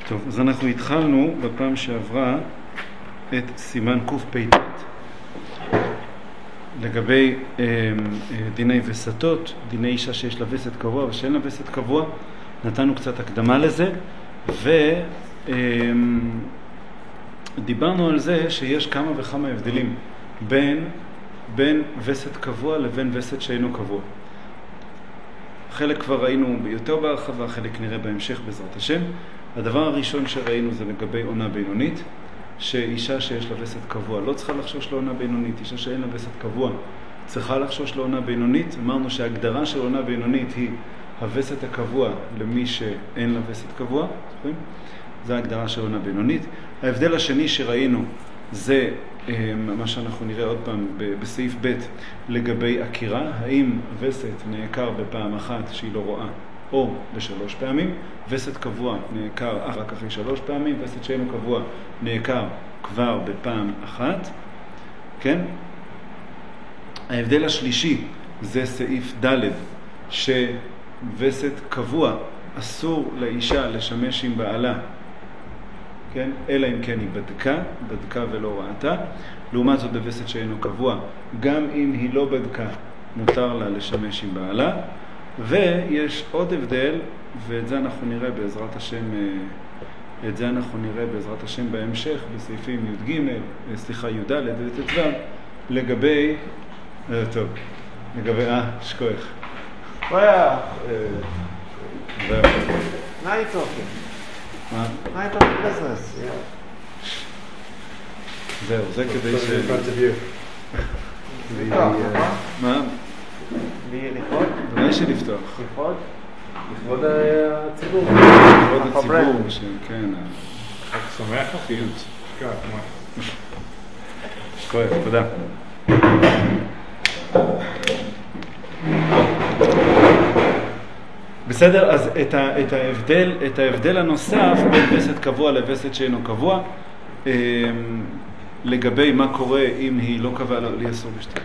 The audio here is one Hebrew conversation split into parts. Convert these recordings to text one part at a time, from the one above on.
טוב, אז אנחנו התחלנו בפעם שעברה את סימן קפ"ט לגבי דיני וסתות, דיני אישה שיש לה וסת קבוע ושאין לה וסת קבוע. נתנו קצת הקדמה לזה ודיברנו על זה שיש כמה וכמה הבדלים בין וסת קבוע לבין וסת שאינו קבוע. חלק כבר ראינו יותר בהרחבה, חלק נראה בהמשך בעזרת השם. הדבר הראשון שראינו זה לגבי עונה בינונית, שאישה שיש לה וסת קבוע לא צריכה לחשוש לעונה בינונית, אישה שאין לה וסת קבוע צריכה לחשוש לעונה בינונית. אמרנו שההגדרה של עונה בינונית היא הווסת הקבוע למי שאין לה וסת קבוע, זו ההגדרה של עונה בינונית. ההבדל השני שראינו זה מה שאנחנו נראה עוד פעם בסעיף ב' לגבי עקירה, האם וסת נעקר בפעם אחת שהיא לא רואה או בשלוש פעמים. וסת קבוע נעקר רק אחרי 3 פעמים, וסת שאינו קבוע נעקר כבר בפעם אחת. כן? ההבדל השלישי זה סעיף ד' שווסת קבוע אסור לאישה לשמש עם בעלה, כן? אלא אם כן היא בדקה ולא ראתה. לעומת זאת בווסת שאינו קבוע, גם אם היא לא בדקה מותר לה לשמש עם בעלה. ויש עוד הבדל, ואת זה אנחנו נראה בעזרת השם, בהמשך בסעיפים י"ד וט"ו לגבי שכוח. Now you're talking. Now you're talking business. זהו, זה כדי ש... מה? לכבוד? אולי שלפתוח. לכבוד? לכבוד הציבור. לכבוד הציבור, כן. חג שמח חיות. שכוח, תודה. בסדר, אז את ההבדל הנוסף בין וסת קבוע לווסת שאינו קבוע, לגבי מה קורה אם היא לא קבעה לי אסור בשתת.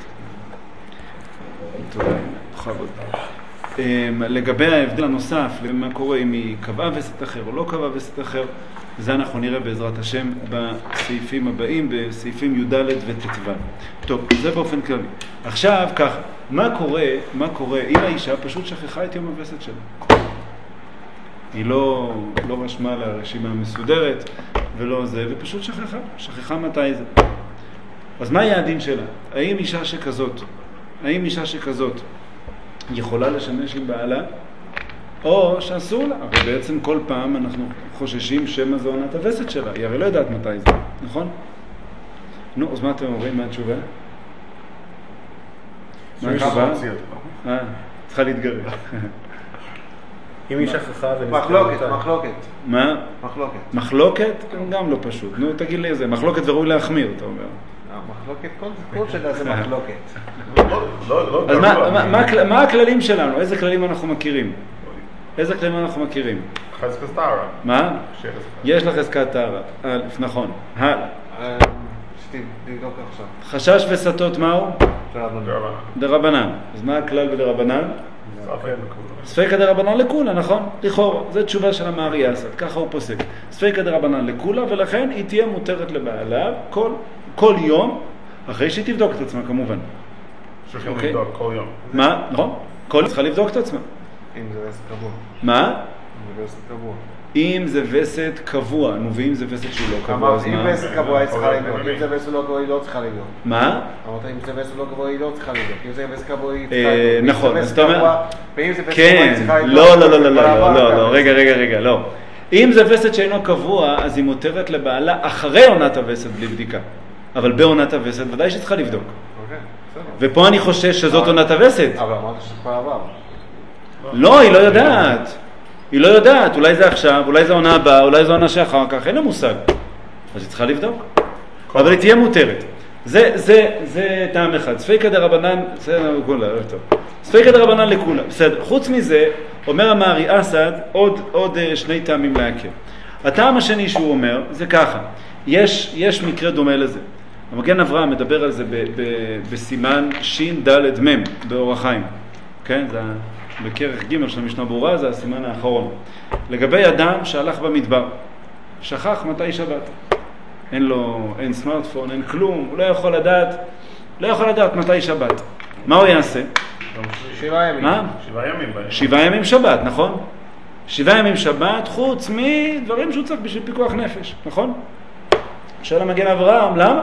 טוב, בכבוד. לגבי ההבדל הנוסף, מה קורה אם היא קבעה וסת אחר או לא קבעה וסת אחר, זה אנחנו נראה בעזרת השם בסעיפים הבאים, בסעיפים י"ד וט"ו. טוב, זה באופן כללי. עכשיו ככה, מה קורה אם האישה פשוט שכחה את יום הווסת שלה? היא לא רשמה לה רשימה מסודרת ולא זה, ופשוט שכחה מתי זה. אז מה היעדים שלה? האם אישה שכזאת יכולה לשמש עם בעלה, או שאסור לה? אבל בעצם כל פעם אנחנו חוששים שמה זו עונת הווסת שלה, היא הרי לא יודעת מתי זה, נכון? נו, אז מה אתם אומרים? מה התשובה? צריכה להתגרש. אם היא שכחה מחלוקת. מה? מחלוקת? גם לא פשוט. נו, תגיד לי איזה, מחלוקת וראוי להחמיר, אתה אומר. מחלוקת, כל שלה זה מחלוקת. אז מה הכללים שלנו? איזה כללים אנחנו מכירים? חזקת טהרה. מה? יש לך חזקת טהרה. נכון. הלאה. תבדוק עכשיו. חשש וסתות מהו? דרבנן. אז מה הכלל בדרבנן? ספיקא דרבנן לכולה, נכון? לכאורה. זו תשובה של המארי אסד, ככה הוא פוסק. ספיקא דרבנן לכולה, ולכן היא תהיה מותרת לבעלה כל יום, אחרי שהיא תבדוק את עצמה כמובן. צריכים לבדוק כל יום. מה? נכון? כל יום צריכה לבדוק את עצמה. אם זה וסת קבוע. מה? אם זה וסת אם זה וסת קבוע. קבוע, נו, ואם זה וסת שהוא לא קבוע, אז מה? אם וסת קבוע היא צריכה לבדוק, אם זה וסת לא קבוע היא לא צריכה לבדוק. מה? אמרת, אם זה וסת לא קבוע היא לא צריכה לבדוק, אם זה וסת קבוע היא צריכה לבדוק. נכון, אז אתה אומר... ואם זה וסת קבוע היא צריכה לבדוק. לא, רגע, לא. אם זה וסת שאינו קבוע, אז היא מותרת לבעלה אחרי עונת הווסת בלי בדיקה. אבל בעונת הווסת ודאי שצריכה לבדוק. ופה אני חושש שזאת עונת הווסת. אבל אמרת שכבר עבר. לא, היא לא יודעת. אולי זה עכשיו, אולי זה עונה הבאה, אולי זה עונה שאחר כך, אין לה מושג. אז היא צריכה לבדוק. אבל היא תהיה מותרת. זה טעם אחד. ספיקא דרבנן, בסדר, ספיקא דרבנן לכולה. בסדר. חוץ מזה, אומר המארי אסד עוד 2 טעמים להכיר. הטעם השני שהוא אומר, זה ככה. יש מקרה דומה לזה. המגן אברהם מדבר על זה בסימן ש"ד מ' באור החיים. כן? זה בכרך ג' של המשנה ברורה, זה הסימן האחרון. לגבי אדם שהלך במדבר, שכח מתי שבת. אין סמארטפון, אין כלום, הוא לא יכול לדעת מתי שבת. מה הוא יעשה? 7 ימים. מה? 7 ימים. 7 ימים שבת, נכון? 7 ימים שבת, חוץ מדברים שהוא צריך בשביל פיקוח נפש, נכון? שואל המגן אברהם, למה?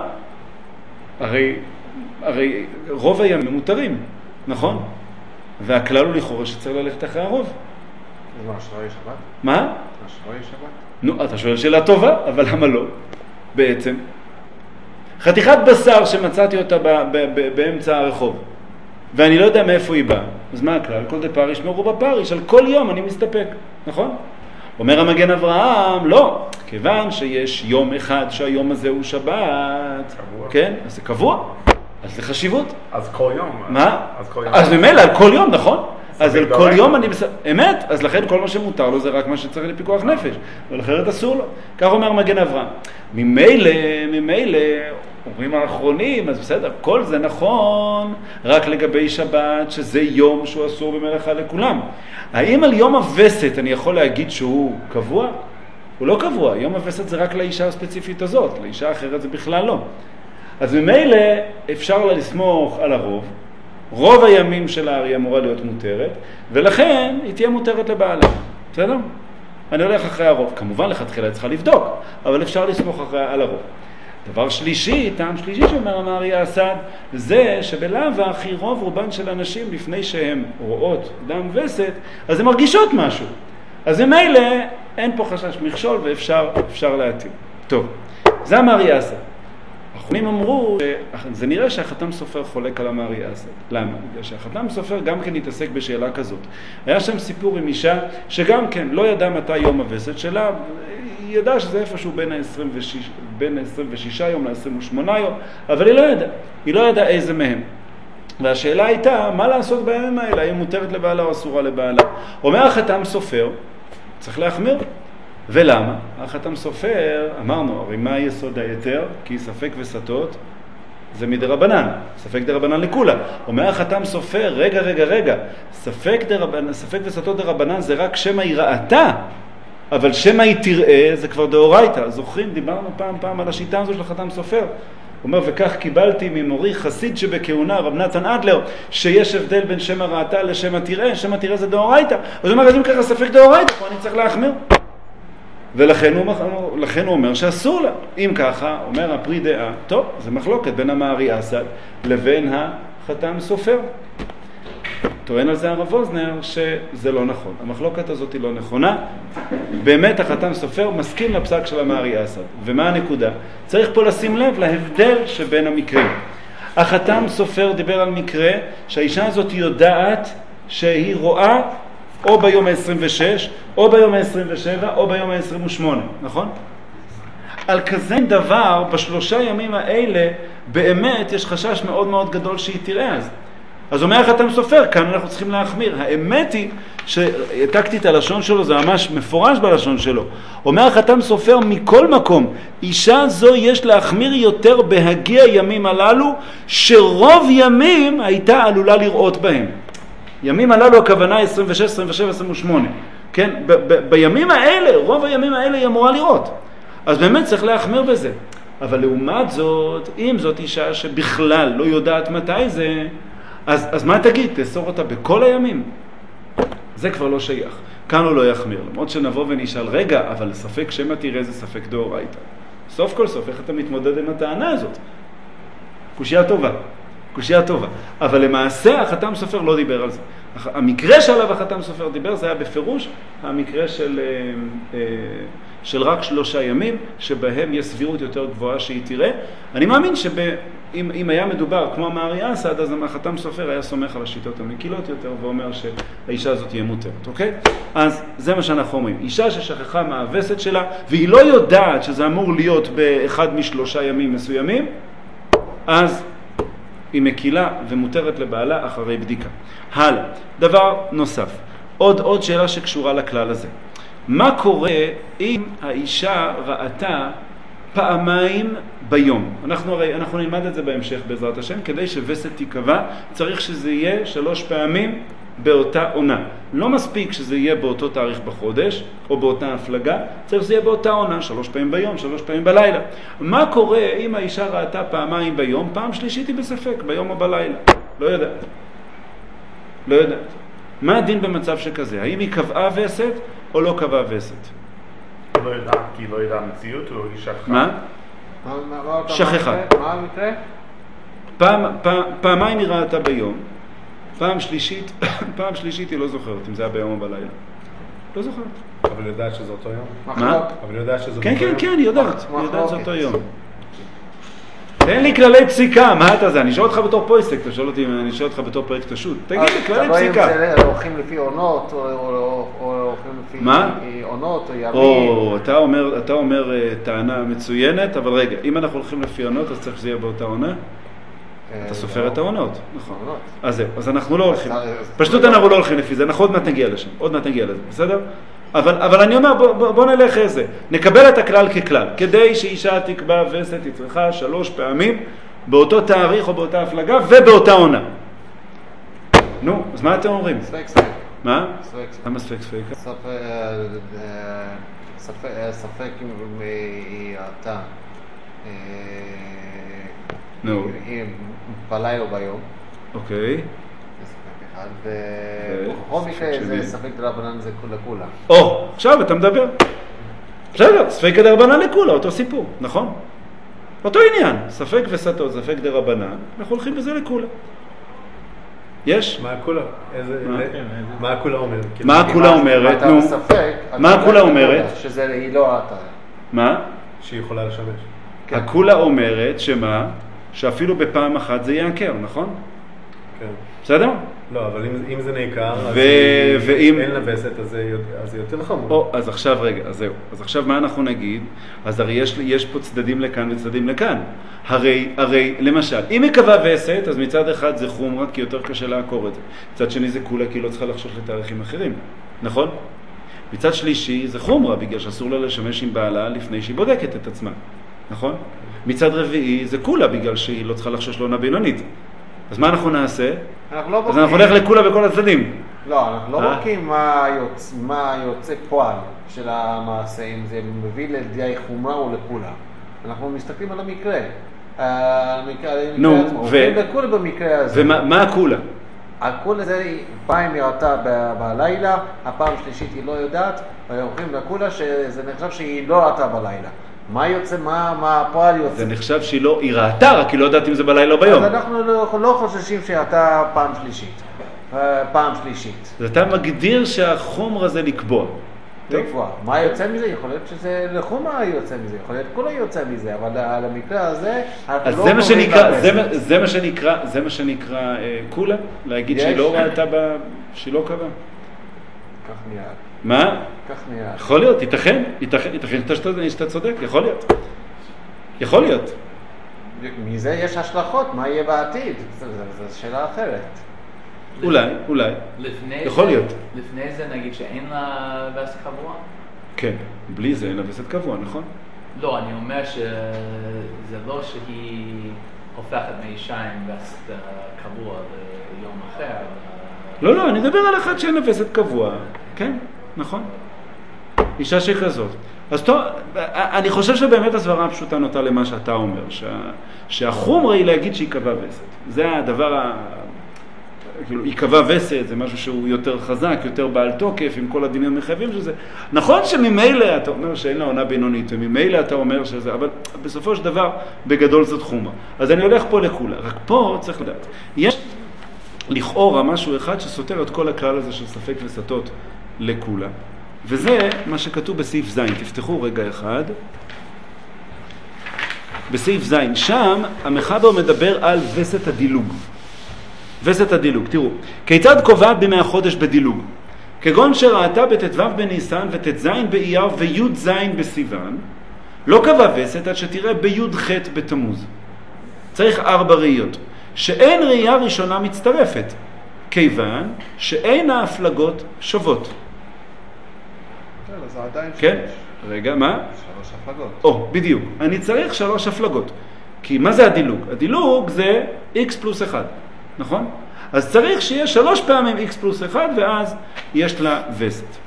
הרי רוב הימים מותרים, נכון? והכלל הוא לכאורה שצריך ללכת אחרי הרוב. אז מה, שלא יהיה שבת? מה? שלא יהיה שבת? נו, אתה שואל שאלה טובה, אבל למה לא? בעצם. חתיכת בשר שמצאתי אותה באמצע הרחוב, ואני לא יודע מאיפה היא באה. אז מה הכלל? כל דפר ישמרו בפריש, על כל יום אני מסתפק, נכון? אומר המגן אברהם, לא, כיוון שיש יום אחד שהיום הזה הוא שבת, קבוע. כן? אז זה קבוע, אז זה חשיבות. אז כל יום. מה? אז כל יום. אז ממילא על כל יום, נכון? אז על כל דורק. יום אני אמת, אז לכן כל מה שמותר לו זה רק מה שצריך לפיקוח נפש, אבל אחרת אסור לו. כך אומר מגן אברהם. ממילא, אומרים האחרונים, אז בסדר, כל זה נכון, רק לגבי שבת, שזה יום שהוא אסור במלאכה לכולם. האם על יום הווסת אני יכול להגיד שהוא קבוע? הוא לא קבוע, יום הווסת זה רק לאישה הספציפית הזאת, לאישה אחרת זה בכלל לא. אז ממילא אפשר לסמוך על הרוב, רוב הימים שלה היא אמורה להיות מותרת, ולכן היא תהיה מותרת לבעלה. בסדר? אני הולך אחרי הרוב. כמובן לכתחילה צריכה לבדוק, אבל אפשר לסמוך על הרוב. דבר שלישי, טעם שלישי שאומר המארי אסד, זה שבלאו הכי רוב רובן של אנשים לפני שהן רואות דם וסת, אז הן מרגישות משהו. אז ממילא אין פה חשש מכשול ואפשר להתיר. טוב, זה המארי אסד. האחרונים אמרו, זה נראה שהחתם סופר חולק על המארי אסד. למה? בגלל שהחתם סופר גם כן התעסק בשאלה כזאת. היה שם סיפור עם אישה שגם כן לא ידעה מתי יום הווסת שלה, היא ידעה שזה איפשהו בין 26 יום ל-28 יום, אבל היא לא ידעה איזה מהם. והשאלה הייתה, מה לעשות בימים האלה? האם מותרת לבעלה או אסורה לבעלה? אומר החתם סופר, צריך להחמיר. ולמה? החתם סופר, אמרנו, הרי מה יסוד היתר? כי ספק וסתות זה ספק דרבנן לכולה. אומר החתם סופר, רגע, ספק וסתות דרבנן זה רק שמא היא ראתה, אבל שמא היא תראה זה כבר דאורייתא. זוכרים, דיברנו פעם על השיטה הזו של החתם סופר. הוא אומר, וכך קיבלתי ממורי חסיד שבכהונה, רב נתן אדלר, שיש הבדל בין שמא ראתה לשמא תראה, שמא תראה זה דאורייתא. אז הוא אומר, אז אם ככה ספק דאורייתא, פה אני צריך להחמיר. ולכן הוא אומר שאסור לה. אם ככה, אומר הפרי דעה, טוב, זה מחלוקת בין המארי אסד לבין החתם סופר. טוען על זה הרב ווזנר שזה לא נכון. המחלוקת הזאת היא לא נכונה. באמת החתם סופר מסכים לפסק של המארי אסד. ומה הנקודה? צריך פה לשים לב להבדל שבין המקרים. החתם סופר דיבר על מקרה שהאישה הזאת יודעת שהיא רואה או ביום ה-26, או ביום ה-27, או ביום ה-28, נכון? על כזה דבר, בשלושה ימים האלה, באמת יש חשש מאוד מאוד גדול שהיא תראה אז אומר החתם סופר, כאן אנחנו צריכים להחמיר. האמת היא שהעתקתי את הלשון שלו, זה ממש מפורש בלשון שלו. אומר החתם סופר, מכל מקום, אישה זו יש להחמיר יותר בהגיע ימים הללו, שרוב ימים הייתה עלולה לראות בהם. ימים הללו הכוונה 26, 27, 28. כן? בימים האלה, רוב הימים האלה היא אמורה לראות. אז באמת צריך להחמיר בזה. אבל לעומת זאת, אם זאת אישה שבכלל לא יודעת מתי זה, אז מה תגיד? תאסור אותה בכל הימים? זה כבר לא שייך. כאן הוא לא יחמיר. למרות שנבוא ונשאל, רגע, אבל ספק שמא תראה זה ספק דאורייתא. סוף כל סוף, איך אתה מתמודד עם הטענה הזאת? קושיה טובה. אבל למעשה החתם סופר לא דיבר על זה. המקרה שעליו החתם סופר דיבר זה היה בפירוש המקרה של רק 3 ימים שבהם יש סבירות יותר גבוהה שהיא תראה. אני מאמין שאם היה מדובר כמו המארי אסד, אז החתם סופר היה סומך על השיטות המקילות יותר ואומר שהאישה הזאת תהיה מותרת, אוקיי? אז זה מה שאנחנו אומרים. אישה ששכחה מהווסת שלה והיא לא יודעת שזה אמור להיות באחד מ3 ימים מסוימים, אז היא מקילה ומותרת לבעלה אחרי בדיקה. הלאה, דבר נוסף, עוד שאלה שקשורה לכלל הזה. מה קורה אם האישה ראתה פעמיים ביום. אנחנו נלמד את זה בהמשך בעזרת השם, כדי שווסת תיקבע, צריך שזה יהיה 3 פעמים באותה עונה. לא מספיק שזה יהיה באותו תאריך בחודש, או באותה הפלגה, צריך שזה יהיה באותה עונה, 3 פעמים ביום, 3 פעמים בלילה. מה קורה אם האישה ראתה פעמיים ביום, פעם שלישית היא בספק, ביום או בלילה? לא יודעת. לא יודעת. מה הדין במצב שכזה? האם היא קבעה וסת או לא קבעה וסת? לא יודעת, כי היא לא יודעה מציאות, או היא שכחה. מה? שכחה. מה המקרה? פעמיים היא ראתה ביום, פעם שלישית היא לא זוכרת אם זה היה ביום או בלילה. לא זוכרת. אבל היא יודעת שזה אותו יום? מה? אבל היא יודעת שזה אותו יום? כן, היא יודעת. היא יודעת שזה אותו יום. תן לי כללי פסיקה, מה אתה זה? אני שואל אותך בתור פויסק, אתה שואל אותי אם אני שואל אותך בתור פרויקט השו"ת. תגיד לי, כללי פסיקה. אתה לא הולכים לפי עונות, או הולכים לפי עונות, או ימים. אתה אומר טענה מצוינת, אבל רגע, אם אנחנו הולכים לפי עונות, אז צריך שזה יהיה באותה עונה? אתה סופר את העונות, נכון. אז זהו, אז אנחנו לא הולכים. פשוט אנחנו לא הולכים לפי זה, אנחנו עוד מעט נגיע לשם, עוד מעט נגיע לזה, בסדר? אבל אני אומר, בוא נלך איזה. נקבל את הכלל ככלל. כדי שאישה תקבע וסת, היא צריכה 3 פעמים באותו תאריך או באותה הפלגה ובאותה עונה. נו, אז מה אתם אומרים? ספק. מה? ספק. למה ספק? ספק אם היא ראתה. נו. בלילה או ביום. אוקיי. ובכל מקרה זה ספק דרבנן זה לכולה. עכשיו אתה מדבר. בסדר, ספק דרבנן לכולה, אותו סיפור, נכון? אותו עניין, ספק וסתות, ספק דרבנן, אנחנו הולכים בזה לכולה. יש? מה הכולה? מה הכולה אומרת? מה הכולה אומרת? נו. מה הכולה אומרת? שזה היא לא ראתה. מה? שהיא יכולה לשמש. הכולה אומרת שמה? שאפילו בפעם אחת זה יעקר, נכון? כן. בסדר? לא, אבל אם זה נעקר, אז אין לה וסת, אז זה יותר חמור. אז עכשיו רגע, אז זהו. אז עכשיו מה אנחנו נגיד? אז הרי יש פה צדדים לכאן וצדדים לכאן. הרי, למשל, אם היא קבעה וסת, אז מצד אחד זה חומרה, כי יותר קשה לעקור את זה. מצד שני זה כולה, כי היא לא צריכה לחשוש לתאריכים אחרים. נכון? מצד שלישי זה חומרה, בגלל שאסור לה לשמש עם בעלה לפני שהיא בודקת את עצמה. נכון? מצד רביעי זה כולה, בגלל שהיא לא צריכה לחשוש לעונה בינונית. אז מה אנחנו נעשה? אז אנחנו נלך לכולה בכל הצדדים. לא, אנחנו לא בודקים מה יוצא פועל של המעשה, אם זה מביא לידי חומרה או לכולה. אנחנו מסתכלים על המקרה. נו, לכולה במקרה הזה. ומה הכולה? הכולה זה פעם היא ראתה בלילה, הפעם שלישית היא לא יודעת, והולכים לכולה שזה נחשב שהיא לא ראתה בלילה. מה יוצא, מה הפועל יוצא? זה נחשב שהיא לא, היא ראתה, רק היא לא יודעת אם זה בלילה או ביום. אז אנחנו לא חוששים שאתה פעם שלישית. אז אתה מגדיר שהחומר הזה לקבוע. לקבוע. מה יוצא מזה? יכול להיות שזה לחומר יוצא מזה, יכול להיות כולה יוצא מזה, אבל על המקרה הזה, אז זה מה שנקרא כולה? להגיד שהיא לא ראתה, שהיא לא קבעה. כך נהיה. מה? כך נהיה. יכול להיות, ייתכן שאתה צודק, יכול להיות. מזה יש השלכות, מה יהיה בעתיד? זו שאלה אחרת. אולי, יכול להיות. לפני זה נגיד שאין לה וסת קבוע? כן, בלי זה אין לה וסת קבוע, נכון? לא, אני אומר שזה לא שהיא הופכת מאישה עם וסת קבוע ליום אחר. לא, אני מדבר על אחד שאין לה וסת קבוע, כן, נכון. אישה שכזאת. אז טוב, אני חושב שבאמת הסברה הפשוטה נוטה למה שאתה אומר, שהחומרה היא להגיד שהיא קבעה וסת. זה הדבר, כאילו, היא קבעה וסת, זה משהו שהוא יותר חזק, יותר בעל תוקף, עם כל הדינים המחייבים שזה. נכון שממילא אתה אומר שאין לה עונה בינונית, וממילא אתה אומר שזה, אבל בסופו של דבר, בגדול זאת חומרה. אז אני הולך פה לכולה, רק פה צריך לדעת. יש לכאורה משהו אחד שסותר את כל הכלל הזה של ספק וסתות לכולה. וזה מה שכתוב בסעיף ז', תפתחו רגע אחד. בסעיף ז', שם המחבר מדבר על וסת הדילוג. וסת הדילוג, תראו. כיצד קובעת בימי החודש בדילוג? כגון שראתה בט"ו בניסן וט"ז באייר וי"ז בסיוון, לא קבע וסת עד שתראה בי"ח בתמוז. צריך 4 ראיות. שאין ראייה ראשונה מצטרפת, כיוון שאין ההפלגות שוות. זה עדיין כן? רגע, מה? 3 הפלגות. בדיוק. אני צריך 3 הפלגות. כי מה זה הדילוג? הדילוג זה x פלוס 1, נכון? אז צריך שיהיה 3 פעמים x פלוס 1, ואז יש לה וסת.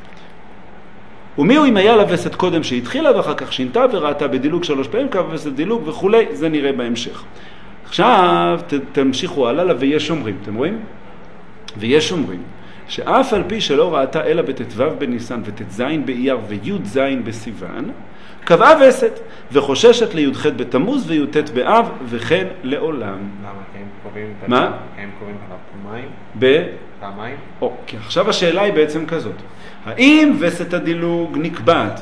ומי הוא אם היה לה וסת קודם שהתחילה, ואחר כך שינתה וראתה בדילוג 3 פעמים, קו וסת דילוג וכולי, זה נראה בהמשך. עכשיו תמשיכו הלאה, ויש אומרים, אתם רואים? ויש אומרים, שאף על פי שלא ראתה אלא בט"ו בניסן וט"ז באייר וי"ז בסיוון, קבעה וסת וחוששת לי"ח בתמוז וי"ט באב וכן לעולם. למה? כי הם קובעים מה? כי הם קובעים פעמיים? פעמיים? כי עכשיו השאלה היא בעצם כזאת. האם וסת הדילוג נקבעת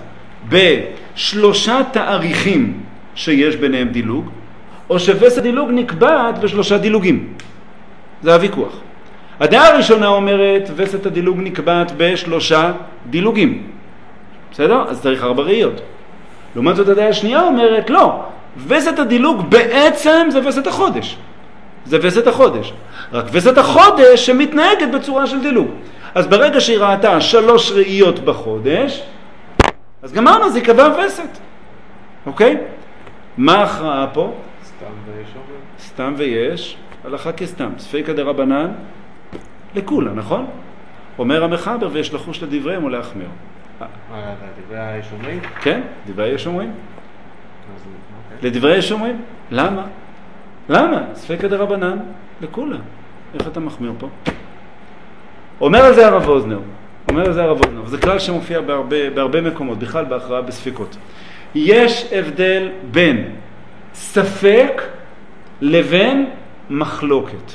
ב3 תאריכים שיש ביניהם דילוג, או שווסת דילוג נקבעת ב3 דילוגים? זה הוויכוח. הדעה הראשונה אומרת, וסת הדילוג נקבעת ב3 דילוגים. בסדר? אז צריך 4 ראיות. לעומת זאת הדעה השנייה אומרת, לא, וסת הדילוג בעצם זה וסת החודש. זה וסת החודש. רק וסת החודש שמתנהגת בצורה של דילוג. אז ברגע שהיא ראתה 3 ראיות בחודש, אז גמרנו, זה יקבע וסת. אוקיי? מה ההכרעה פה? סתם ויש אומרים. סתם ויש, הלכה כסתם. ספיקא דרבנן לכולה, נכון? אומר המחבר ויש לחוש לדבריהם או להחמיר. דברי היש אומרים? כן, דברי היש אומרים. לדברי היש אומרים? למה? למה? ספיקא דרבנן לכולה. איך אתה מחמיר פה? אומר על זה הרב אוזנר. זה כלל שמופיע בהרבה מקומות, בכלל בהכרעה בספיקות. יש הבדל בין ספק לבין מחלוקת.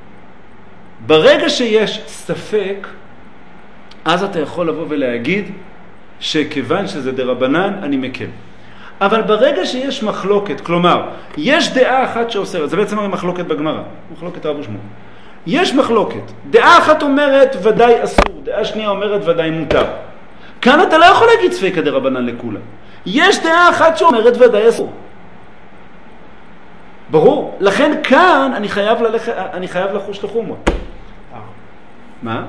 ברגע שיש ספק, אז אתה יכול לבוא ולהגיד שכיוון שזה דרבנן, אני מקל. אבל ברגע שיש מחלוקת, כלומר, יש דעה אחת שאוסרת, זה בעצם מחלוקת בגמרא, מחלוקת רב ושמואל. יש מחלוקת. דעה אחת אומרת ודאי אסור, דעה שנייה אומרת ודאי מותר. כאן אתה לא יכול להגיד ספיקא דרבנן לכולה. יש דעה אחת שאומרת ודאי אסור. ברור. לכן כאן אני חייב לחוש לחומרה. מה?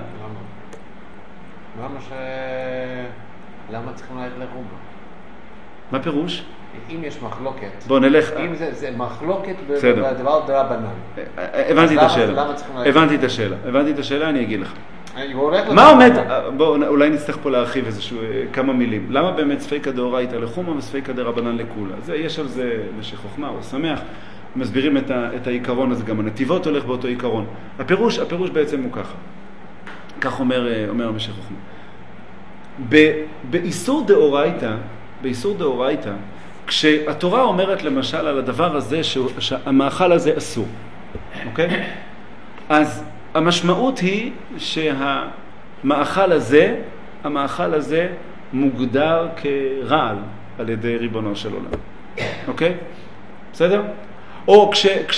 למה צריכים ללכת לחומרה? מה פירוש? אם יש מחלוקת. בוא נלך. אם זה מחלוקת בדבר דרבנן. הבנתי את השאלה, אני אגיד לך. מה עומד? בוא, אולי נצטרך פה להרחיב כמה מילים. למה באמת ספיקא דאורייתא לחומרה וספיקא דרבנן לכולה? יש על זה משך חוכמה או שמח. מסבירים את העיקרון הזה, גם הנתיבות הולך באותו עיקרון. הפירוש בעצם הוא ככה. כך אומר משך חוכמה. באיסור דאורייתא, כשהתורה אומרת למשל על הדבר הזה שהמאכל הזה אסור, אוקיי? אז המשמעות היא שהמאכל הזה מוגדר כרעל על ידי ריבונו של עולם. אוקיי? בסדר? או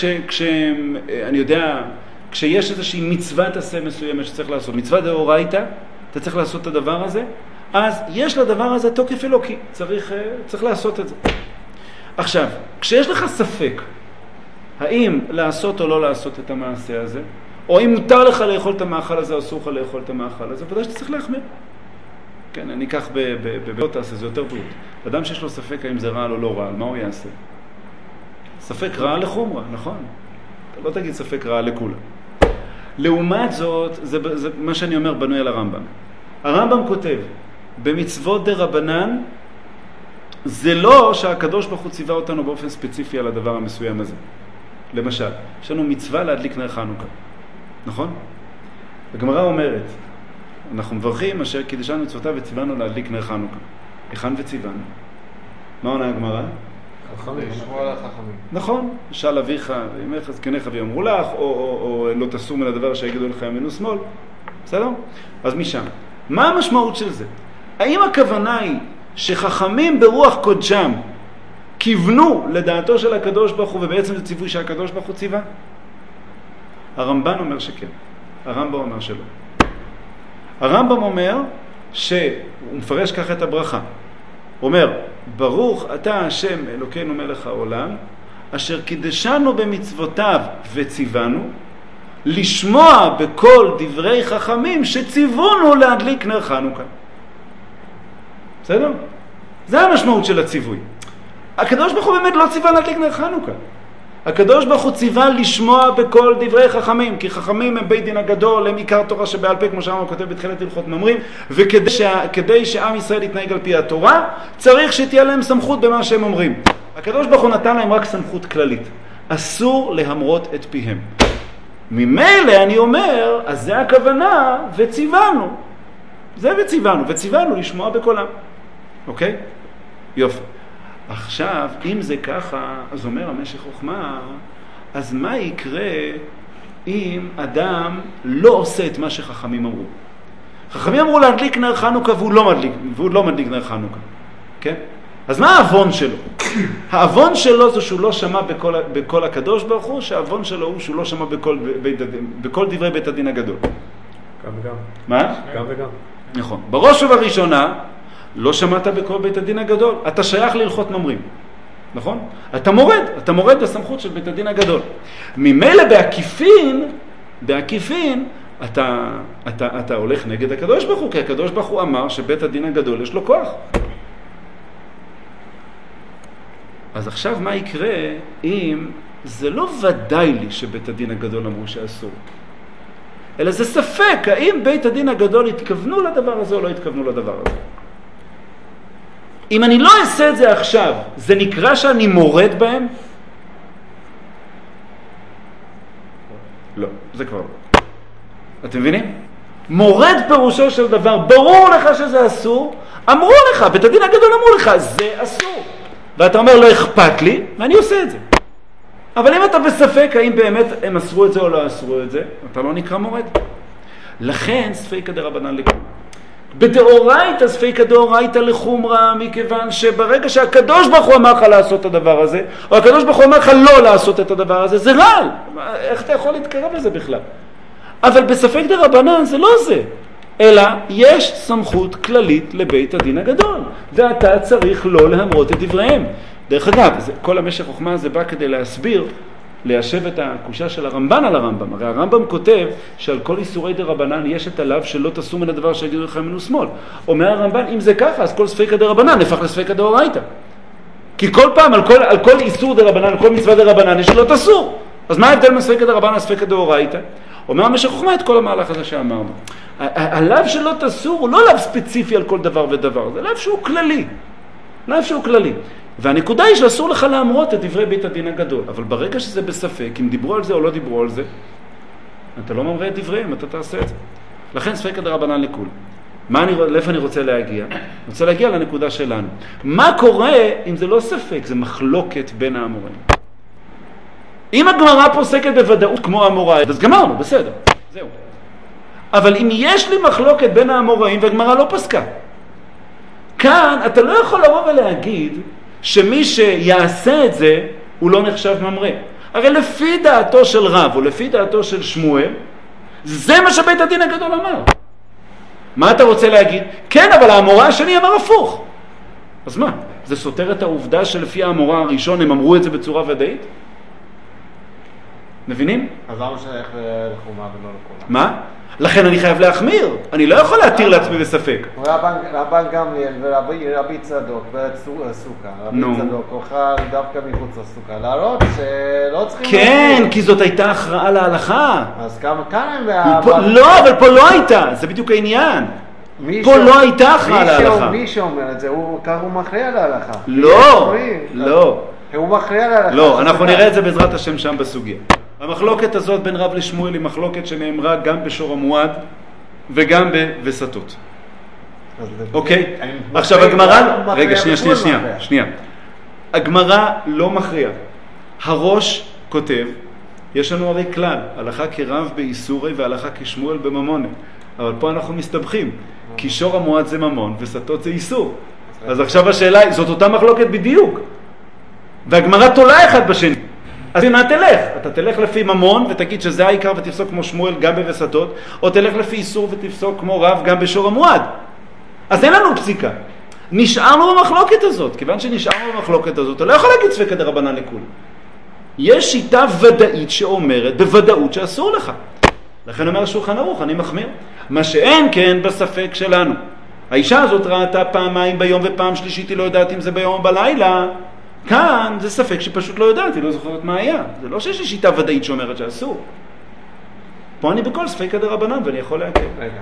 אני יודע, כשיש איזושהי מצוות עשה מסוימת שצריך לעשות, מצווה דאורייתא, אתה צריך לעשות את הדבר הזה, אז יש לדבר הזה תוקף אלוקי, צריך לעשות את זה. עכשיו, כשיש לך ספק, האם לעשות או לא לעשות את המעשה הזה, או אם מותר לך לאכול את המאכל הזה, או אסור לך לאכול את המאכל הזה, ודאי שאתה צריך להחמיר. כן, אני אקח לא תעשה, זה יותר בריאות. אדם שיש לו ספק האם זה רעל או לא רעל, מה הוא יעשה? ספק רעל לחומרה, נכון? אתה לא תגיד ספק רעל לכולה. לעומת זאת, זה מה שאני אומר בנוי על הרמב"ם. הרמב"ם כותב, במצוות דרבנן, זה לא שהקדוש ברוך הוא ציווה אותנו באופן ספציפי על הדבר המסוים הזה. למשל, יש לנו מצווה להדליק נר חנוכה, נכון? הגמרא אומרת, אנחנו מברכים אשר קידשנו מצוותיו וציוונו להדליק נר חנוכה. היכן וציוונו? מה עונה הגמרא? חכמים, שמוע על החכמים. נכון, שאל אביך ואמך זקניך ויאמרו לך, או לא תסור מן הדבר שיגידו לך ימין ושמאל. בסדר? אז משם. מה המשמעות של זה? האם הכוונה היא שחכמים ברוח קודשם כיוונו לדעתו של הקדוש ברוך הוא, ובעצם זה ציווי שהקדוש ברוך הוא ציווה? הרמב"ן אומר שכן. הרמב"ם אומר שלא. הרמב"ם אומר שהוא מפרש ככה את הברכה. הוא אומר, ברוך אתה השם אלוקינו מלך העולם, אשר קידשנו במצוותיו וציוונו, לשמוע בכל דברי חכמים שציוונו להדליק נר חנוכה. בסדר? זה המשמעות של הציווי. הקדוש ברוך הוא באמת לא ציווה להדליק נר חנוכה. הקדוש ברוך הוא ציווה לשמוע בכל דברי חכמים, כי חכמים הם בית דין הגדול, הם עיקר תורה שבעל פה, כמו שאמרנו כותב בתחילת הלכות ממרים, וכדי שעם ישראל יתנהג על פי התורה, צריך שתהיה להם סמכות במה שהם אומרים. הקדוש ברוך הוא נתן להם רק סמכות כללית. אסור להמרות את פיהם. ממילא אני אומר, אז זה הכוונה, וציוונו. זה וציוונו לשמוע בקולם. אוקיי? יופי. עכשיו, אם זה ככה, אז אומר המשך חוכמה, אז מה יקרה אם אדם לא עושה את מה שחכמים אמרו? חכמים אמרו להדליק נר חנוכה והוא לא מדליק נר חנוכה. כן? אז מה האבון שלו? האבון שלו זה שהוא לא שמע בכל הקדוש ברוך הוא, שהאבון שלו הוא שהוא לא שמע בכל דברי בית הדין הגדול. גם וגם. מה? גם וגם. נכון. בראש ובראשונה, לא שמעת בכל בית הדין הגדול. אתה שייך להלכות ממרים. נכון? אתה מורד בסמכות של בית הדין הגדול. ממילא בעקיפין, אתה הולך נגד הקדוש ברוך הוא, כי הקדוש ברוך הוא אמר שבית הדין הגדול יש לו כוח. אז עכשיו מה יקרה אם זה לא ודאי לי שבית הדין הגדול אמרו שאסור, אלא זה ספק האם בית הדין הגדול התכוונו לדבר הזה או לא התכוונו לדבר הזה. אם אני לא אעשה את זה עכשיו, זה נקרא שאני מורד בהם? לא, זה כבר לא. אתם מבינים? מורד פירושו של דבר, ברור לך שזה אסור, אמרו לך, בית הדין הגדול אמרו לך, זה אסור. ואתה אומר, לא אכפת לי, ואני עושה את זה. אבל אם אתה בספק האם באמת הם אסרו את זה או לא אסרו את זה, אתה לא נקרא מורד. לכן ספיקא דרבנן לחומרא. בדאורייתא ספיקא דאורייתא לחומרא, מכיוון שברגע שהקדוש ברוך הוא אמר לך לעשות את הדבר הזה, או הקדוש ברוך הוא אמר לך לא לעשות את הדבר הזה, זה רע. איך אתה יכול להתקרב לזה בכלל? אבל בספק דרבנן זה לא זה. אלא יש סמכות כללית לבית הדין הגדול, ואתה צריך לא להמרות את דבריהם. דרך אגב, כל המשך חוכמה הזה בא כדי להסביר, ליישב את הקושה של הרמב"ן על הרמב"ם. הרי הרמב"ם כותב שעל כל איסורי דרבנן יש את הלאו שלא תעשו מן הדבר שיגידו לך ימין ושמאל. אומר הרמב"ן, אם זה ככה, אז כל ספיקא דרבנן נהפך לספיקא דאורייתא. כי כל פעם, על כל איסור דרבנן, על כל מצווה דרבנן, יש שלא תעשו. אז מה ההבדל בין ספיקא דרבנן לספיקא דאורייתא? אומר המשך חוכמה את כל המהלך הזה שאמרנו. הלאו שלא תסור הוא לא לאו ספציפי על כל דבר ודבר, זה לאו שהוא כללי. לאו שהוא כללי. והנקודה היא שאסור לך להמרות את דברי בית הדין הגדול. אבל ברגע שזה בספק, אם דיברו על זה או לא דיברו על זה, אתה לא ממרה את דבריהם, אתה תעשה את זה. לכן ספיקא דרבנן לכול. לאיפה אני רוצה להגיע? אני רוצה להגיע לנקודה שלנו. מה קורה אם זה לא ספק, זה מחלוקת בין האמוראים? אם הגמרא פוסקת בוודאות כמו האמוראים, אז גמרנו, בסדר. זהו. אבל אם יש לי מחלוקת בין האמוראים והגמרא לא פסקה, כאן אתה לא יכול לבוא ולהגיד שמי שיעשה את זה הוא לא נחשב ממרה. הרי לפי דעתו של רב או לפי דעתו של שמואל, זה מה שבית הדין הגדול אמר. מה אתה רוצה להגיד? כן, אבל האמורא השני אמר הפוך. אז מה? זה סותר את העובדה שלפי האמורא הראשון הם אמרו את זה בצורה ודאית? מבינים? אז למה שייך לחומה ולא לכולם? מה? לכן אני חייב להחמיר. אני לא יכול להתיר לעצמי בספק. רבן גמליאל ורבי צדוק בסוכה. רבי צדוק אוכל דווקא מחוץ לסוכה. להראות שלא צריכים... כן, כי זאת הייתה הכרעה להלכה. אז כאן הם... לא, אבל פה לא הייתה. זה בדיוק העניין. פה לא הייתה הכרעה להלכה. מי שאומר את זה, כך הוא מכריע להלכה. לא, לא. הוא מכריע להלכה. לא, אנחנו נראה את זה בעזרת השם שם בסוגיה. המחלוקת הזאת בין רב לשמואל היא מחלוקת שנאמרה גם בשור המועד וגם בווסתות. אוקיי? עכשיו הגמרא... רגע, שנייה. הגמרא לא מכריע. הראש כותב, יש לנו הרי כלל, הלכה כרב באיסורי והלכה כשמואל בממונה. אבל פה אנחנו מסתבכים, כי שור המועד זה ממון וסתות זה איסור. אז עכשיו השאלה היא, זאת אותה מחלוקת בדיוק. והגמרא תולה אחד בשני. אז מה תלך? אתה תלך לפי ממון ותגיד שזה העיקר ותפסוק כמו שמואל גם בווסתות, או תלך לפי איסור ותפסוק כמו רב גם בשור המועד. אז אין לנו פסיקה. נשארנו במחלוקת הזאת. כיוון שנשארנו במחלוקת הזאת, אתה לא יכול להגיד ספיקא דרבנן לכול. יש שיטה ודאית שאומרת בוודאות שאסור לך. לכן אומר שולחן ערוך, אני מחמיר. מה שאין כן בספק שלנו. האישה הזאת ראתה פעמיים ביום ופעם שלישית היא לא יודעת אם זה ביום או בלילה. כאן זה ספק שפשוט לא יודעת, היא לא זוכרת מה היה. זה לא שיש לי שיטה ודאית שאומרת שאסור. פה אני בכל ספק דרבנן ואני יכול להקל. רגע.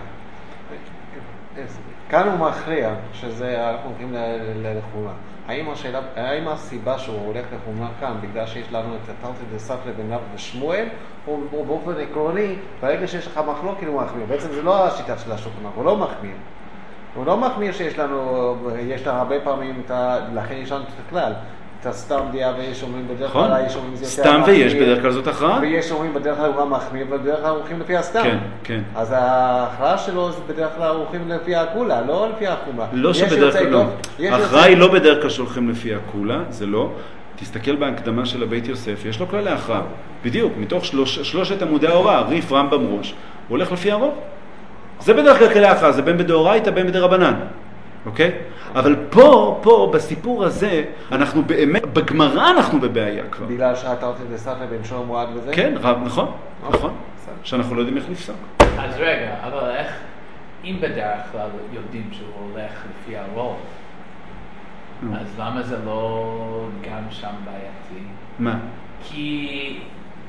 כאן הוא מכריע שזה, אנחנו הולכים לחומרה. האם הסיבה שהוא הולך לחומרה כאן, בגלל שיש לנו את התרתי דסתרי בין רב ושמואל, הוא באופן עקרוני, ברגע שיש לך מחלוקת הוא מחמיר. בעצם זה לא השיטה של השולחן ערוך, הוא לא מחמיר. הוא לא מחמיר שיש לנו, יש לנו הרבה פעמים, לכן יש לנו את הכלל. את הסתם דעה ויש אומרים בדרך כלל, יש אומרים זה יותר מחמיר. סתם ויש בדרך כלל זאת הכרעה? ויש אומרים בדרך כלל הוא גם מחמיר, ובדרך כלל הולכים לפי הסתם. כן, כן. אז ההכרעה שלו זה בדרך כלל הולכים לפי הקולה, לא לפי החומרה. לא שבדרך כלל לא. ההכרעה היא לא בדרך כלל שהולכים לפי הקולה, זה לא. תסתכל בהקדמה של הבית יוסף, יש לו כללי הכרעה. בדיוק, מתוך שלושת עמודי ההוראה, ריף, רמב"ם, ראש, הוא הולך לפי הרוב. זה בדרך כלל כללי הכרעה, זה בין בדאורייתא בין בדרבנן. אוקיי? אבל פה, בסיפור הזה, אנחנו באמת, בגמרא אנחנו בבעיה כבר. בגלל שהתרתי דסתרי בין שור מועד וזה? כן, נכון. שאנחנו לא יודעים איך לפסוק. אז רגע, אבל איך, אם בדרך כלל יודעים שהוא הולך לפי הרוב, אז למה זה לא גם שם בעייתי? מה? כי,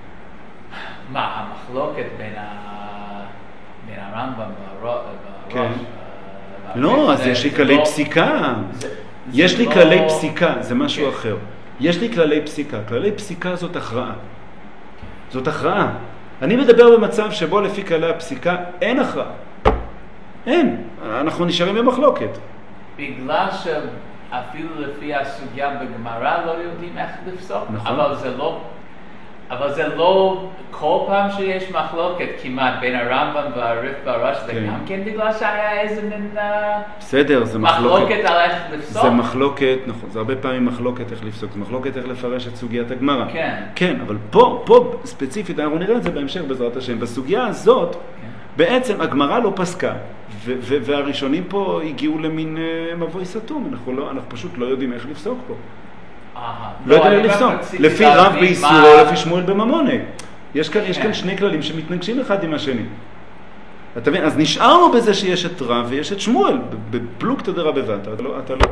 המחלוקת בין הרמב"ם והראש, לא, אז יש לי כללי פסיקה. יש לי כללי פסיקה, זה משהו אחר. יש לי כללי פסיקה. כללי פסיקה זאת הכרעה. זאת הכרעה. אני מדבר במצב שבו לפי כללי הפסיקה אין הכרעה. אין. אנחנו נשארים במחלוקת. בגלל שאפילו לפי הסוגיה בגמרא לא יודעים איך לפסוק. נכון. אבל זה לא כל פעם שיש מחלוקת כמעט בין הרמב"ם והריף והראש, זה גם כן בגלל שהיה איזה מין בסדר, זה מחלוקת על איך לפסוק? זה מחלוקת, נכון, זה הרבה פעמים מחלוקת איך לפסוק, זה מחלוקת איך לפרש את סוגיית הגמרא. כן. כן, אבל פה ספציפית, אנחנו נראה את זה בהמשך בעזרת השם, בסוגיה הזאת, בעצם הגמרא לא פסקה, והראשונים פה הגיעו למין מבוי סתום, אנחנו פשוט לא יודעים איך לפסוק פה. לא יודע לפסוק, לפי רב באיסור או לפי שמואל בממונה. יש כאן שני כללים שמתנגשים אחד עם השני. אתה מבין? אז נשארנו בזה שיש את רב ויש את שמואל, בפלוגתא דרבבתא, אתה לא יודע.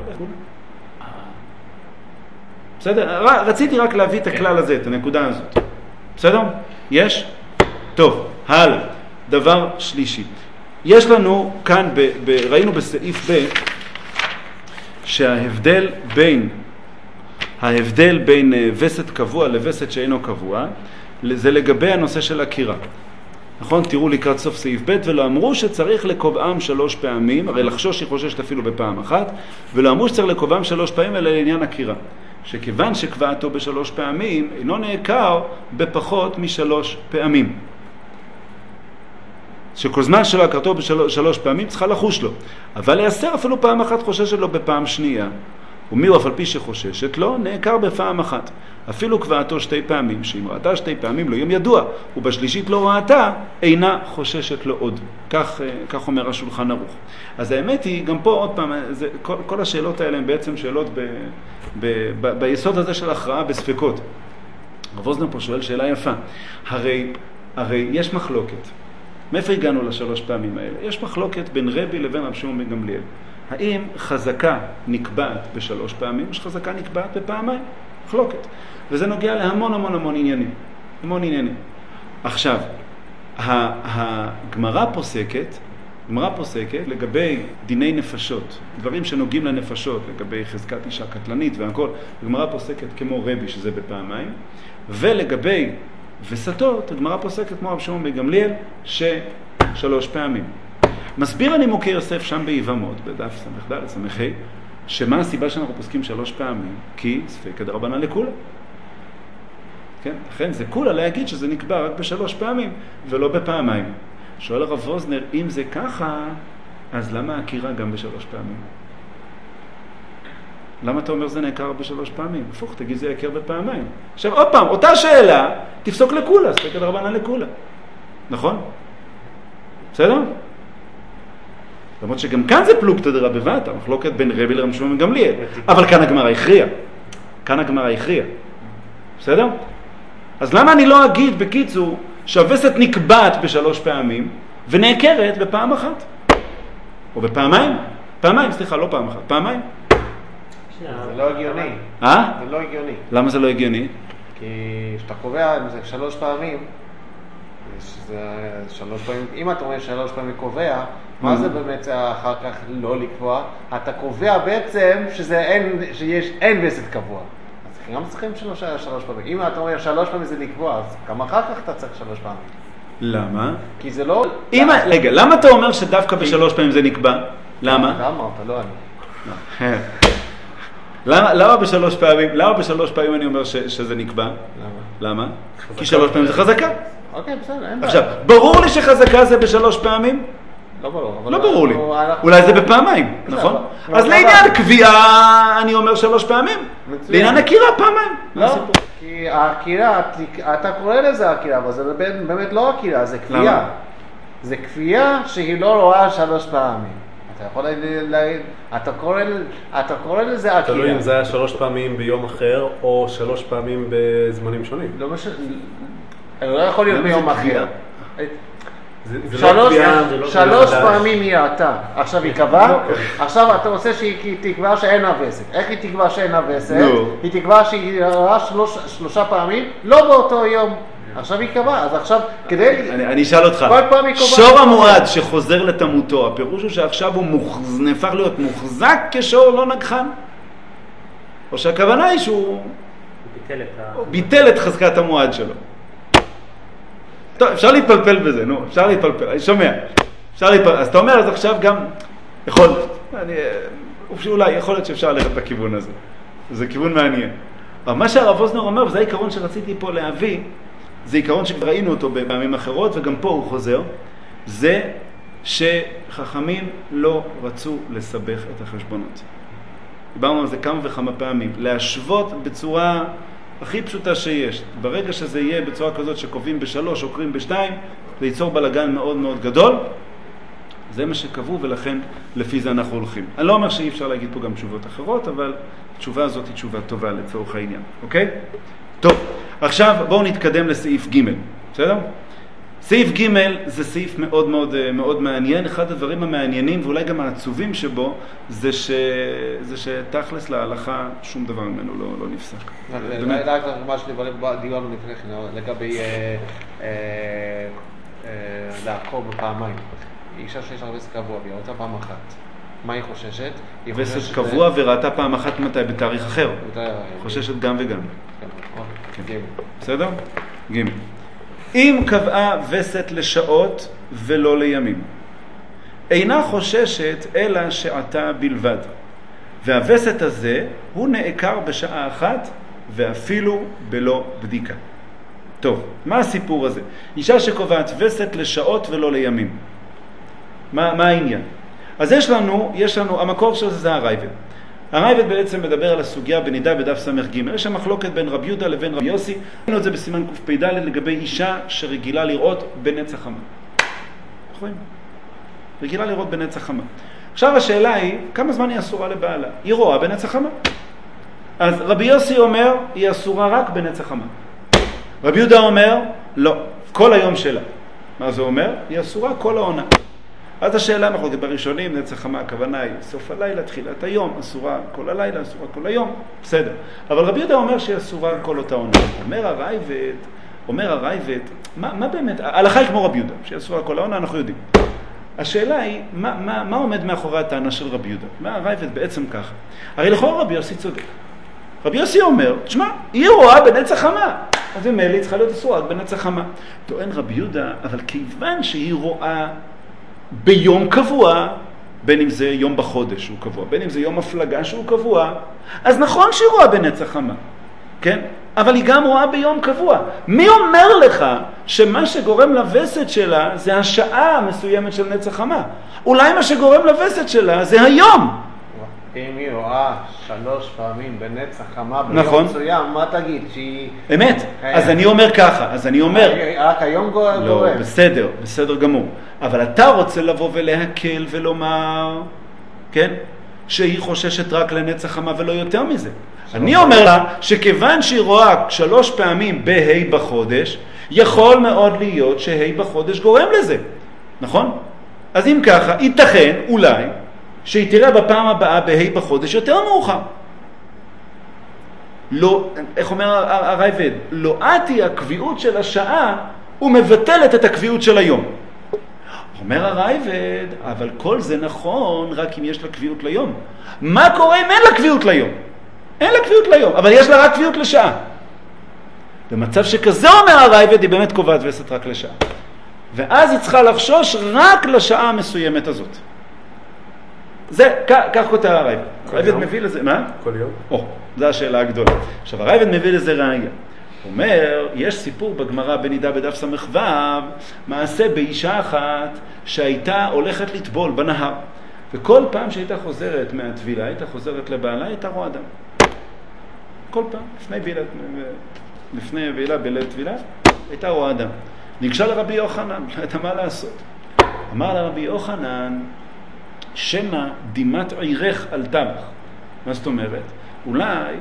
בסדר? רציתי רק להביא את הכלל הזה, את הנקודה הזאת. בסדר? יש? טוב, הלאה. דבר שלישי. יש לנו כאן, ראינו בסעיף ב' שההבדל בין וסת קבוע לווסת שאינו קבוע, זה לגבי הנושא של הקירה. נכון? תראו לקראת סוף סעיף ב' ולא אמרו שצריך לקובעם 3 פעמים, הרי לחשוש היא חוששת אפילו בפעם אחת, ולא אמרו שצריך לקובעם 3 פעמים אלא לעניין הקירה. שכיוון שקבעתו ב3 פעמים, אינו נעקר בפחות מ3 פעמים. שכל זמן שלא עקרתו ב3 פעמים צריכה לחוש לו. אבל להסר אפילו פעם אחת חוששת לו בפעם שנייה. ומי הוא אף על פי שחוששת לו, נעקר בפעם אחת. אפילו קבעתו 2 פעמים, שאם ראתה 2 פעמים לא יום ידוע, ובשלישית לא ראתה, אינה חוששת לו עוד. כך אומר השולחן ערוך. אז האמת היא, גם פה עוד פעם, כל השאלות האלה הן בעצם שאלות ביסוד הזה של הכרעה בספקות. רב אוזנר פה שואל שאלה יפה. הרי יש מחלוקת. מאיפה הגענו ל3 פעמים האלה? יש מחלוקת בין רבי לבין רב שמעון בן גמליאל. האם חזקה נקבעת ב3 פעמים, או שחזקה נקבעת בפעמיים? מחלוקת. וזה נוגע להמון עניינים. המון עניינים. עכשיו, הגמרא פוסקת לגבי דיני נפשות, דברים שנוגעים לנפשות, לגבי חזקת אישה קטלנית והכל, הגמרא פוסקת כמו רבי שזה בפעמיים, ולגבי וסתות, הגמרא פוסקת כמו רב שמעון בן גמליאל ש3 פעמים. מסביר הנימוקי יוסף שם ביבמות, בדף סמ"ד סמ"ה, שמה הסיבה שאנחנו פוסקים 3 פעמים? כי ספקא דרבנן לכולה. כן? לכן זה כולה להגיד שזה נקבע רק ב3 פעמים ולא בפעמיים. שואל הרב ווזנר, אם זה ככה, אז למה הקירה גם ב3 פעמים? למה אתה אומר זה נעקר ב3 פעמים? הפוך, תגיד זה יקר בפעמיים. עכשיו עוד פעם, אותה שאלה, תפסוק לכולה, ספקא דרבנן לכולה. נכון? בסדר? למרות שגם כאן זה פלוגתא דרבבתא, מחלוקת בין רבי לרב שמעון בן גמליאל. אבל כאן הגמרא הכריעה. בסדר? אז למה אני לא אגיד בקיצור שהווסת נקבעת ב3 פעמים ונעקרת בפעם אחת? או בפעמיים? פעמיים, סליחה, לא פעם אחת, פעמיים. זה לא הגיוני. זה לא הגיוני. למה זה לא הגיוני? כי כשאתה קובע זה 3 פעמים, אם אתה אומר 3 פעמים קובע, מה זה באמת אחר כך לא לקבוע? אתה קובע בעצם אין וסת קבוע. אז גם צריכים 3 פעמים. אם אתה אומר 3 פעמים זה לקבוע, אז גם אחר כך אתה צריך 3 פעמים. למה? כי זה לא... רגע, למה אתה אומר שדווקא ב3 פעמים זה נקבע? למה? למה? אתה לא אני. למה ב3 פעמים אני אומר שזה נקבע? למה? כי 3 פעמים זה חזקה. אוקיי, בסדר, אין בעיה. עכשיו, ברור לי שחזקה זה ב3 פעמים? לא ברור. לא ברור לי. אולי זה בפעמיים, נכון? אז לעניין קביעה אני אומר 3 פעמים. לעניין הקירה פעמיים. לא, כי הקירה, אתה קורא לזה הקירה, אבל זה באמת לא הקירה, זה קביעה. זה קביעה שהיא לא רואה 3 פעמים. אתה יכול להגיד, אתה קורא לזה הקירה. תלוי אם זה היה 3 פעמים ביום אחר, או 3 פעמים בזמנים שונים. לא משנה, לא יכול להיות ביום אחר. שלוש פעמים היא ראתה, עכשיו היא קבעה, עכשיו אתה רוצה שהיא תקבע שאין הווסת. איך היא תקבע שאין הווסת? היא תקבע שהיא ראה 3 פעמים, לא באותו יום. עכשיו היא קבעה, אז עכשיו כדי... אני אשאל אותך, שור המועד שחוזר לתמותו, הפירוש הוא שעכשיו הוא נהפך להיות מוחזק כשור לא נגחן? או שהכוונה היא שהוא ביטל את חזקת המועד שלו? טוב, אפשר להתפלפל בזה, נו, אפשר להתפלפל, אני שומע. אפשר להתפלפל, אז אתה אומר, אז עכשיו גם אולי יכול להיות שאפשר ללכת בכיוון הזה. זה כיוון מעניין. אבל מה שהרב אוזנר אומר, וזה העיקרון שרציתי פה להביא, זה עיקרון שכבר ראינו אותו בפעמים אחרות, וגם פה הוא חוזר, זה שחכמים לא רצו לסבך את החשבונות. דיברנו על זה כמה וכמה פעמים. להשוות בצורה הכי פשוטה שיש. ברגע שזה יהיה בצורה כזאת שקובעים ב3, עוקרים ב2, זה ייצור בלגן מאוד מאוד גדול. זה מה שקבעו, ולכן לפי זה אנחנו הולכים. אני לא אומר שאי אפשר להגיד פה גם תשובות אחרות, אבל התשובה הזאת היא תשובה טובה לצורך העניין. אוקיי? טוב, עכשיו בואו נתקדם לסעיף ג', בסדר? סעיף ג' זה סעיף מאוד מאוד מאוד מעניין. אחד הדברים המעניינים ואולי גם העצובים שבו זה שתכלס להלכה שום דבר ממנו לא נפסק. רק מה שדיברנו לפני כן לגבי לעקוב בפעמיים. אישה שיש לה וסת קבוע והיא ראתה פעם אחת. מה היא חוששת? וסת קבוע וראתה פעם אחת מתי? בתאריך אחר. חוששת גם וגם. בסדר? ג' אם קבעה וסת לשעות ולא לימים, אינה חוששת אלא שעתה בלבד, והווסת הזה הוא נעקר בשעה אחת ואפילו בלא בדיקה. טוב, מה הסיפור הזה? אישה שקובעת וסת לשעות ולא לימים. מה העניין? אז יש לנו, המקור של זה הרייבד. הרייבד בעצם מדבר על הסוגיה בנידה בדף סמך ג'. יש שם מחלוקת בין רבי יהודה לבין רבי יוסי. ראינו את זה בסימן קפ"ד לגבי אישה שרגילה לראות בנצח חמה. נכון? רגילה לראות בנצח חמה. עכשיו השאלה היא, כמה זמן היא אסורה לבעלה? היא רואה בנצח חמה. אז רבי יוסי אומר, היא אסורה רק בנצח חמה. רבי יהודה אומר, לא, כל היום שלה. מה זה אומר? היא אסורה כל העונה. אז השאלה מחלוקת בראשונים, נצח חמה, הכוונה היא סוף הלילה, תחילת היום, אסורה כל הלילה, אסורה כל היום, בסדר. אבל רבי יהודה אומר שהיא אסורה כל אותה עונה. אומר הרייבד, מה באמת, ההלכה היא כמו רבי יהודה, שהיא אסורה כל העונה, אנחנו יודעים. השאלה היא, מה עומד מאחורי הטענה של רבי יהודה? מה הרייבד בעצם ככה? הרי לכאורה רבי יוסי צודק. רבי יוסי אומר, תשמע, היא רואה בנצח חמה. אז ממילא היא צריכה להיות אסורה בנצח חמה. טוען רבי יהודה, אבל כיוון שהיא רואה ביום קבוע, בין אם זה יום בחודש שהוא קבוע, בין אם זה יום הפלגה שהוא קבוע, אז נכון שהיא רואה בנצח חמה, כן? אבל היא גם רואה ביום קבוע. מי אומר לך שמה שגורם לווסת שלה זה השעה המסוימת של נצח חמה? אולי מה שגורם לווסת שלה זה היום. אם היא רואה 3 פעמים בנצח חמה נכון. ביום מסוים, מה תגיד? שהיא... אמת. אז אני אומר ככה, אז אני אומר... רק היום גורם? לא, בסדר גמור. אבל אתה רוצה לבוא ולהקל ולומר, כן? שהיא חוששת רק לנצח חמה ולא יותר מזה. אני אומר לה שכיוון שהיא רואה 3 פעמים בה' בחודש, יכול מאוד להיות שה' בחודש גורם לזה. נכון? אז אם ככה, ייתכן אולי שהיא תראה בפעם הבאה בהי בחודש יותר מאוחר. לא, איך אומר הרייבד? לא עתי הקביעות של השעה ומבטלת את הקביעות של היום. אומר הרייבד, אבל כל זה נכון רק אם יש לה קביעות ליום. מה קורה אם אין לה קביעות ליום? אין לה קביעות ליום, אבל יש לה רק קביעות לשעה. במצב שכזה אומר הרייבד, היא באמת קובעת וסת רק לשעה. ואז היא צריכה לחשוש רק לשעה המסוימת הזאת. זה, כך כותב הרייבד. הרייבד מביא לזה, מה? כל יום? זו השאלה הגדולה. עכשיו, הרייבד מביא לזה ראיה. הוא אומר, יש סיפור בגמרא בנידה בדף ס"ו, מעשה באישה אחת שהייתה הולכת לטבול בנהר. וכל פעם שהייתה חוזרת מהטבילה, הייתה חוזרת לבעלה, הייתה רואה דם. כל פעם, לפני בעילה, בליל טבילה, הייתה רואה דם. ניגשה לרבי יוחנן, לא הייתה מה לעשות. אמר לרבי יוחנן, שמא דימת עירך על טבח. מה זאת אומרת? אולי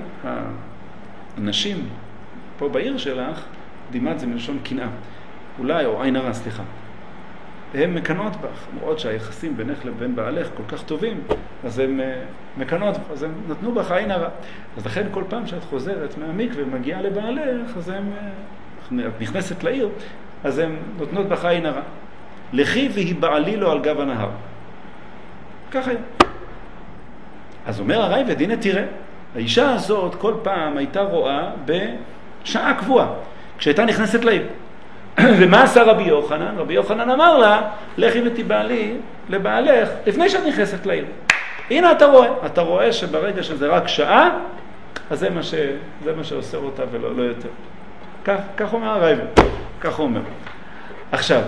האנשים פה בעיר שלך, דימת זה מלשון קנאה. אולי, או עין הרע, סליחה. הן מקנות בך, למרות שהיחסים בינך לבין בעלך כל כך טובים, אז הן מקנות בך, אז הן נתנו בך עין הרע. אז לכן כל פעם שאת חוזרת מהמקווה ומגיעה לבעלך, אז את נכנסת לעיר, אז הן נותנות בך עין הרע. לכי והיא בעלי לו על גב הנהר. ככה היא. אז אומר הרייבד, הנה תראה, האישה הזאת כל פעם הייתה רואה בשעה קבועה, כשהייתה נכנסת לעיר. ומה עשה רבי יוחנן? רבי יוחנן אמר לה, לכי ותיבעלי לבעלך לפני שאת נכנסת לעיר. הנה אתה רואה שברגע שזה רק שעה, אז זה מה שעושה אותה ולא יותר. כך אומר הרייבד, כך אומר. עכשיו,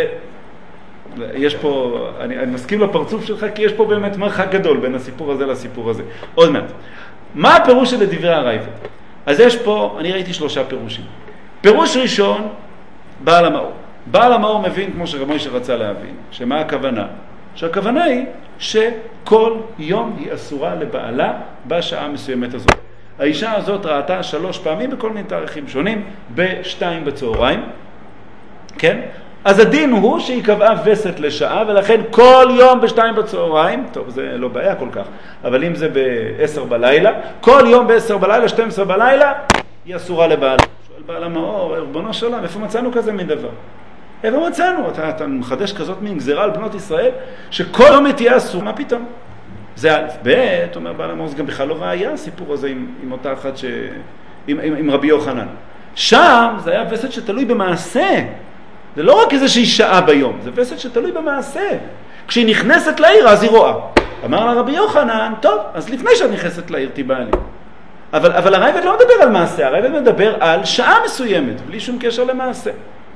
יש פה, אני מסכים לפרצוף שלך, כי יש פה באמת מרחק גדול בין הסיפור הזה לסיפור הזה. עוד מעט. מה הפירוש של דברי הרייבד? אז יש פה, אני ראיתי 3 פירושים. פירוש ראשון, בעל המאור. בעל המאור מבין, כמו שרב מוישה רצה להבין, שמה הכוונה? שהכוונה היא שכל יום היא אסורה לבעלה בשעה מסוימת הזאת. האישה הזאת ראתה 3 פעמים בכל מיני תאריכים שונים, ב-2 בצהריים, כן? אז הדין הוא שהיא קבעה וסת לשעה, ולכן כל יום ב-2 בצהריים, טוב, זה לא בעיה כל כך, אבל אם זה ב-10 בלילה, כל יום ב-10 בלילה, 12 בלילה, היא אסורה לבעלה. שואל בעל המאור, רבונו של עולם, איפה מצאנו כזה מין דבר? איפה מצאנו? אתה מחדש כזאת מין גזירה על בנות ישראל, שכל יום תהיה אסורה, מה פתאום? זה א', ב', אומר בעל המאור, זה גם בכלל לא ראיה, הסיפור הזה עם אותה אחת עם רבי יוחנן. שם זה היה וסת שתלוי במעשה. זה לא רק איזושהי שעה ביום, זה וסת שתלוי במעשה. כשהיא נכנסת לעיר, אז היא רואה. אמר לה רבי יוחנן, טוב, אז לפני שאת נכנסת לעיר תיבעלי. אבל הרייבד לא מדבר על מעשה, הרייבד מדבר על שעה מסוימת, בלי שום קשר למעשה.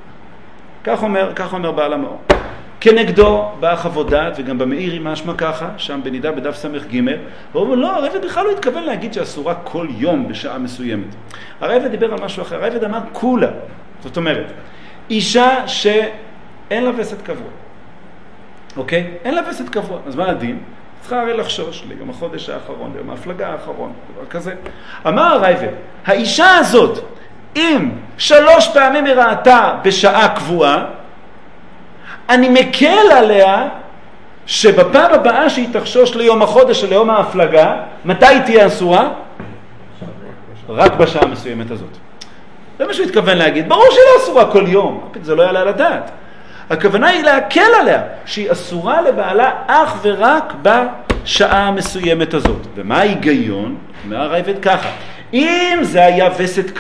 כך אומר בעל המאור. כנגדו באה חוות דעת, וגם במאיר היא משמע ככה, שם בנידה בדף ס"ג, והוא אומר, לא, הרייבד בכלל לא התכוון להגיד שאסורה כל יום בשעה מסוימת. הרייבד דיבר על משהו אחר, הרייבד אמר כולה. זאת אומרת, אישה שאין לה וסת קבוע. אוקיי? אין לה וסת קבוע. אז מה הדין? צריכה הרי לחשוש ליום החודש האחרון, ליום ההפלגה האחרון, דבר כזה. אמר הרייבד, האישה הזאת, אם 3 פעמים היא ראתה בשעה קבועה, אני מקל עליה שבפעם הבאה שהיא תחשוש ליום החודש או ליום ההפלגה, מתי היא תהיה אסורה? רק בשעה המסוימת הזאת. זה מה שהוא התכוון להגיד. ברור שהיא לא אסורה כל יום, זה לא יעלה לדעת. הכוונה היא להקל עליה, שהיא אסורה לבעלה אך ורק בשעה המסוימת הזאת. ומה ההיגיון? אומר הרייבד ככה, אם זה היה וסת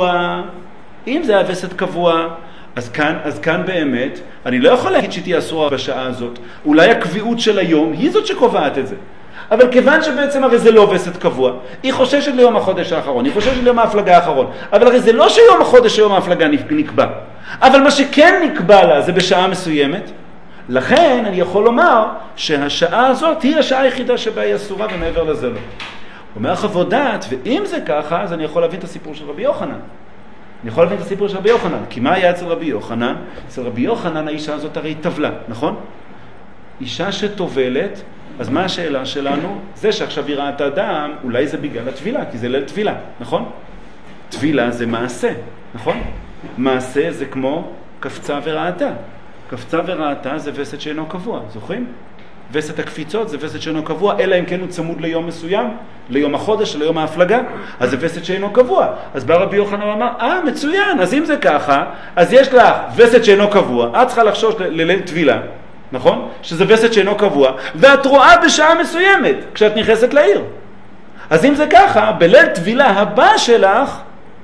קבוע, אז כאן באמת, אני לא יכול להגיד שהיא תהיה אסורה בשעה הזאת. אולי הקביעות של היום היא זאת שקובעת את זה. אבל כיוון שבעצם הרי זה לא וסת קבוע, היא חוששת ליום החודש האחרון, היא חוששת ליום ההפלגה האחרון, אבל הרי זה לא שיום החודש שיום ההפלגה נקבע. אבל מה שכן נקבע לה זה בשעה מסוימת, לכן אני יכול לומר שהשעה הזאת היא השעה היחידה שבה היא אסורה ומעבר לזה לא. אומר חוות דעת, ואם זה ככה, אז אני יכול להבין את הסיפור של רבי יוחנן. כי מה היה אצל רבי יוחנן? אצל רבי יוחנן האישה הזאת הרי טבלה, נכון? אישה שטובלת, אז מה השאלה שלנו? זה שעכשיו היא ראתה דם, אולי זה בגלל הטבילה, כי זה ליל טבילה, נכון? טבילה זה מעשה, נכון? מעשה זה כמו קפצה וראתה. קפצה וראתה זה וסת שאינו קבוע, זוכרים? וסת הקפיצות זה וסת שאינו קבוע, אלא אם כן הוא צמוד ליום מסוים, ליום החודש, ליום ההפלגה, אז זה וסת שאינו קבוע. אז בא רבי יוחנן ואמר, מצוין, אז אם זה ככה, אז יש לך וסת שאינו קבוע, את צריכה לחשוש לליל טבילה, נכון? שזה וסת שאינו קבוע, ואת רואה בשעה מסוימת, כשאת נכנסת לעיר. אז אם זה ככה, בליל טבילה הבא שלך,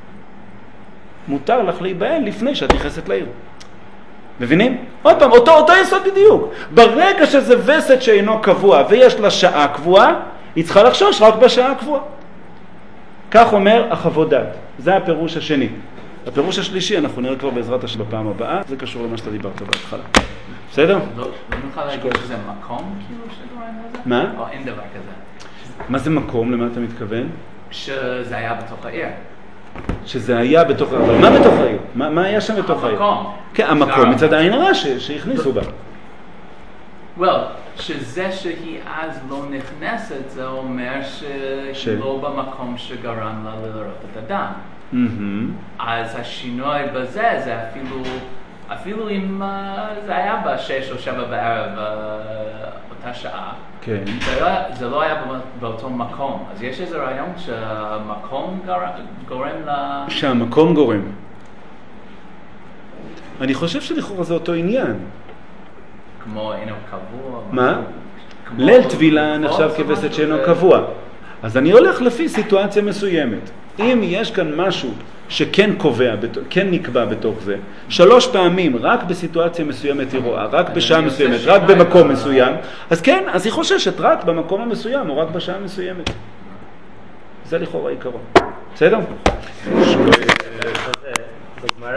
מותר לך להיבהל לפני שאת נכנסת לעיר. מבינים? עוד פעם, אותו יסוד בדיוק. ברגע שזה וסת שאינו קבוע ויש לה שעה קבועה, היא צריכה לחשוש רק בשעה הקבועה. כך אומר החוות דעת. זה הפירוש השני. הפירוש השלישי אנחנו נראה כבר בעזרת השם בפעם הבאה. זה קשור למה שאתה דיברת בהתחלה. בסדר? לא נוכל להגיד שזה מקום כאילו שגורם לזה? מה? או אין דבר כזה? מה זה מקום? למה אתה מתכוון? שזה היה בתוך העיר. שזה היה בתוך העיר. מה בתוך העיר? מה היה שם בתוך העיר? המקום. כן, המקום מצד העין הרע שהכניסו בה. שזה שהיא אז לא נכנסת, זה אומר שהיא לא במקום שגרם לה לראות את הדם. אז השינוי בזה, זה אפילו אם זה היה ב6 או 7 בערב אותה שעה, כן. זה לא היה באותו מקום. אז יש איזה רעיון שהמקום גורם שהמקום גורם. אני חושב שלכאורה זה אותו עניין. כמו אינו קבוע. מה? ליל טבילה נחשב כווסת שאינו קבוע. אז אני הולך לפי סיטואציה מסוימת. אם יש כאן משהו שכן קובע, כן נקבע בתוך זה, 3 פעמים, רק בסיטואציה מסוימת היא רואה, רק בשעה מסוימת, רק במקום מסוים, אז כן, אז היא חוששת רק במקום המסוים או רק בשעה מסוימת. זה לכאורה עיקרון. בסדר?